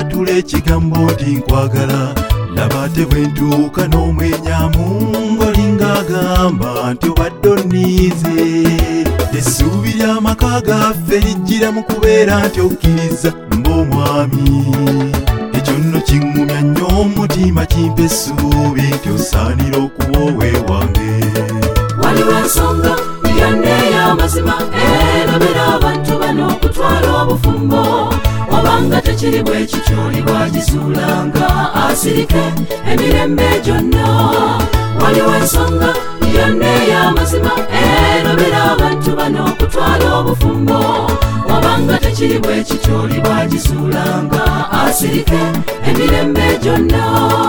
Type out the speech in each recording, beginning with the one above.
nkwatula ekigambo nti nkwagala laba ate bwe ntuuka n'omwenyamu ng'olinga agamba nti obadde onniize essuubi ly'amaka gaffe lijjira mu kubeera nti okkiriza mb'omwami ekyo nno kiŋŋumya nnyo omutima kimpa essuubi nti osaanira okuba oweewange waliwo ensonga yonna ey'amazima erobera abantu bano okutwala obufumbo obanga tekiri bwe kityo oli bw'agizuulanga asirike emirembe gyonna waliwo ensonga yonna ey'amazima erobera abantu bano okutwala obufumbo obanga tekiri bwe kityo oli bw'agizuulanga asirike emirembe gyonna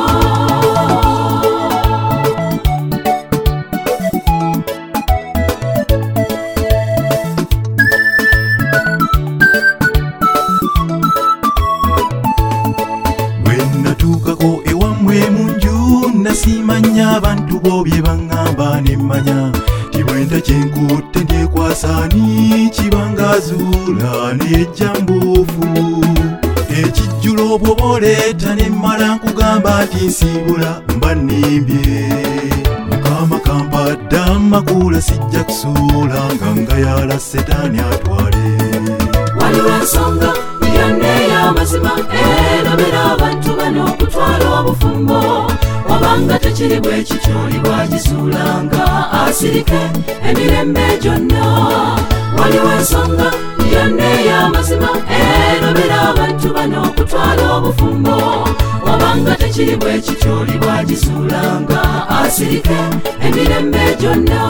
natuukako ewammwe mu nju nasimanya abantu bo bye baŋŋamba ne mmanya ti bwenta kyenkutte ndyekwasaani kibangazuula nejja mbuufu ekijjulo bw'oba oleeta ne mmala nkugamba nti nsiibula mba nnimbye mukama kampadde amakula sijja kusuula nga ngayala setaani atwale waliwo ensonga yonna ey'amazima erobera abantu bano okutwala obufumbo obanga tekiri bwe kityo oli bw'agizuulanga asirike emirembe gyonna waliwo ensonga yonna ey'amazima erobera abantu bano okutwala obufumbo obanga tekiri bwe kityo oli bw'agizuulanga asirike emirembe gyonna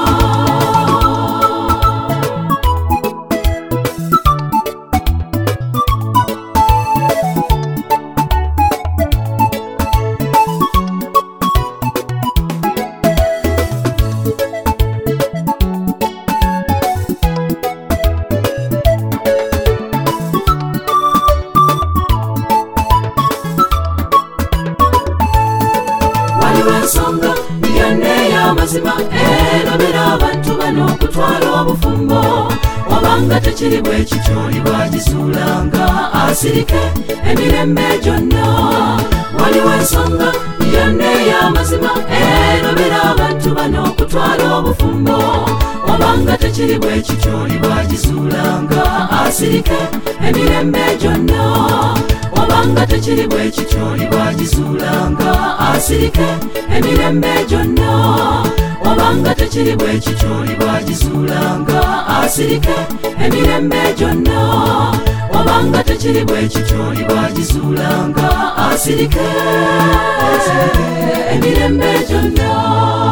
ensonga yonna ey'amazima erobera abantu bano okutwala obufumbo obanga tekiri bwe kityo oli bw'agizuulanga asirike emirembe gyonna waliwo ensonga yonna ey'amazima erobera abantu bano okutwala obufumbo obanga tekiri bwe kityo oli bw'agizuulanga asirike emirembe gyonna obanga tekiri bwe kityo oli bw'agizuulanga asirike emirembe gyonna obanga tekiri bwe kityo oli bw'agizuulanga asirike emirembe gyonna obanga tekiri bwe kityo oli bw'agizuulanga asirike emirembe gyonna